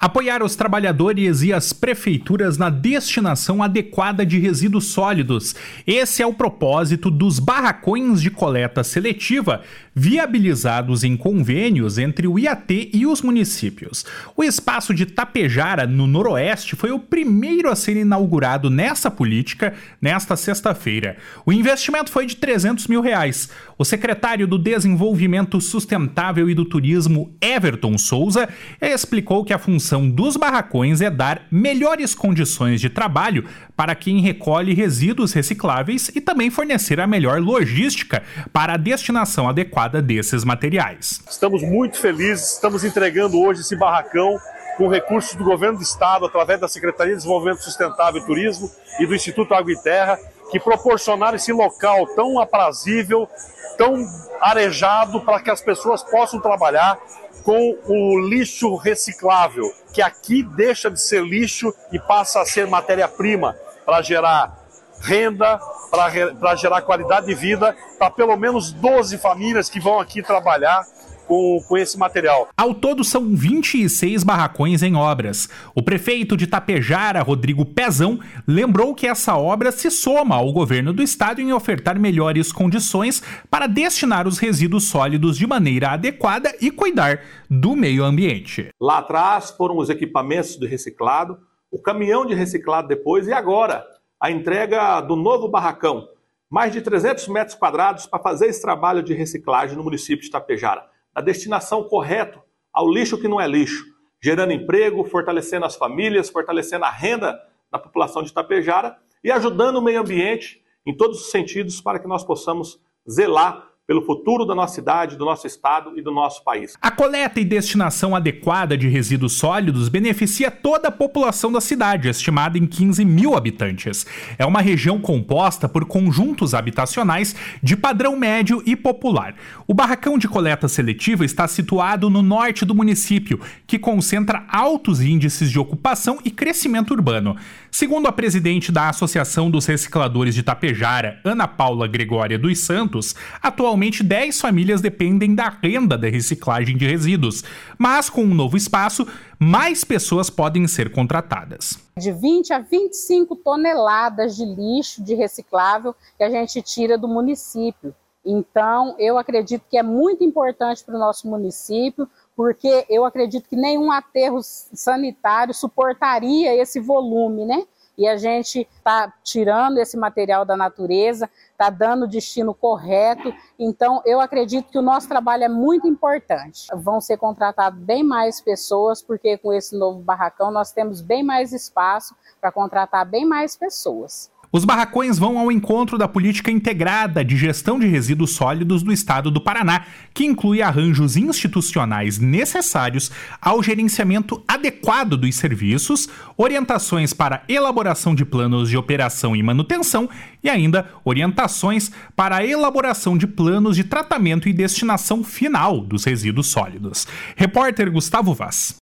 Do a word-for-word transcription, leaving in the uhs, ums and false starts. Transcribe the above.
Apoiar os trabalhadores e as prefeituras na destinação adequada de resíduos sólidos. Esse é o propósito dos barracões de coleta seletiva, viabilizados em convênios entre o I A T e os municípios. O espaço de Tapejara, no Noroeste, foi o primeiro a ser inaugurado nessa política nesta sexta-feira. O investimento foi de trezentos mil reais. O secretário do Desenvolvimento Sustentável e do Turismo, Everton Souza, explicou que a função dos barracões é dar melhores condições de trabalho para quem recolhe resíduos recicláveis e também fornecer a melhor logística para a destinação adequada desses materiais. Estamos muito felizes, estamos entregando hoje esse barracão com recursos do Governo do Estado, através da Secretaria de Desenvolvimento Sustentável e Turismo e do Instituto Água e Terra, que proporcionaram esse local tão aprazível, tão arejado para que as pessoas possam trabalhar com o lixo reciclável, que aqui deixa de ser lixo e passa a ser matéria-prima para gerar renda, para gerar qualidade de vida para pelo menos doze famílias que vão aqui trabalhar Com, com esse material. Ao todo são vinte e seis barracões em obras. O prefeito de Tapejara, Rodrigo Pezão, lembrou que essa obra se soma ao governo do estado em ofertar melhores condições para destinar os resíduos sólidos de maneira adequada e cuidar do meio ambiente. Lá atrás foram os equipamentos de reciclado, o caminhão de reciclado depois e agora a entrega do novo barracão. Mais de trezentos metros quadrados para fazer esse trabalho de reciclagem no município de Tapejara. A destinação correta ao lixo que não é lixo, gerando emprego, fortalecendo as famílias, fortalecendo a renda da população de Tapejara e ajudando o meio ambiente em todos os sentidos para que nós possamos zelar pelo futuro da nossa cidade, do nosso estado e do nosso país. A coleta e destinação adequada de resíduos sólidos beneficia toda a população da cidade, estimada em quinze mil habitantes. É uma região composta por conjuntos habitacionais de padrão médio e popular. O barracão de coleta seletiva está situado no norte do município, que concentra altos índices de ocupação e crescimento urbano. Segundo a presidente da Associação dos Recicladores de Tapejara, Ana Paula Gregória dos Santos, atualmente Atualmente, dez famílias dependem da renda da reciclagem de resíduos, mas com um novo espaço, mais pessoas podem ser contratadas. De vinte a vinte e cinco toneladas de lixo de reciclável que a gente tira do município. Então, eu acredito que é muito importante para o nosso município, porque eu acredito que nenhum aterro sanitário suportaria esse volume, né? E a gente está tirando esse material da natureza, está dando o destino correto. Então, eu acredito que o nosso trabalho é muito importante. Vão ser contratadas bem mais pessoas, porque com esse novo barracão nós temos bem mais espaço para contratar bem mais pessoas. Os barracões vão ao encontro da política integrada de gestão de resíduos sólidos do estado do Paraná, que inclui arranjos institucionais necessários ao gerenciamento adequado dos serviços, orientações para elaboração de planos de operação e manutenção e ainda orientações para a elaboração de planos de tratamento e destinação final dos resíduos sólidos. Repórter Gustavo Vaz.